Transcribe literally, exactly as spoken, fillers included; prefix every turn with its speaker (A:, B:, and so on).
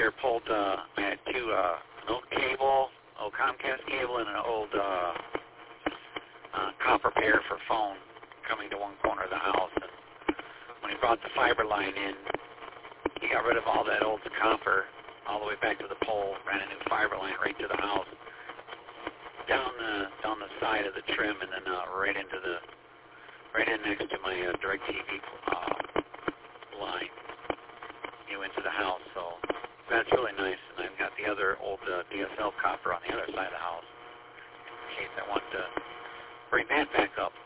A: here pulled, uh, I had two, uh, an old cable, old Comcast cable, and an old uh, uh, copper pair for phone coming to one corner of the house. And when he brought the fiber line in, he got rid of all that old copper all the way back to the pole, ran a new fiber line right to the house, down the down the side of the trim, and then uh, right into the right in next to my uh, DirecTV uh, line, you know, into the house. So that's really nice. And I've got the other old uh, D S L copper on the other side of the house in case I want to bring that back up.